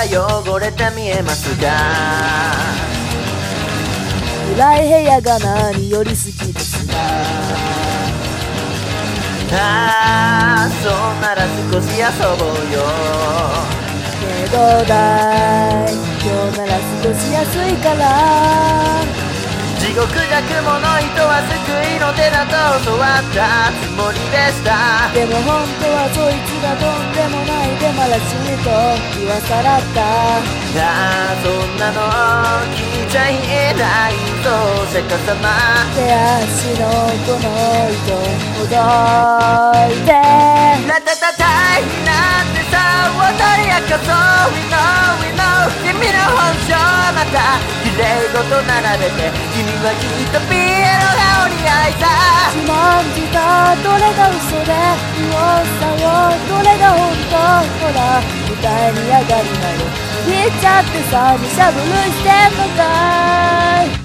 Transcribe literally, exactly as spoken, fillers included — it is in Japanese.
汚れて見えますが、 暗い部屋が何より好きですが、 ああそんなら少し遊ぼうよ。 けどだい今日なら少し安いから、 地獄じゃ雲の糸は救いの手だと教わったつもりでした。 でも本当はそいつがとんでもないデマらしいと言わさらった。 ああそんなの聞いちゃいないぞ釈迦様。 手足のこの糸ほどいて、 ラタタタイになってさ踊り明かそう We know we know 君の本性また綺麗事並べて、君はきっとピエロがお似合いさ。 自慢じたどれが嘘で右往左往どれが本当、ほら舞台に上がるなよ言っちゃってさ、にしゃぶるしてんのかい。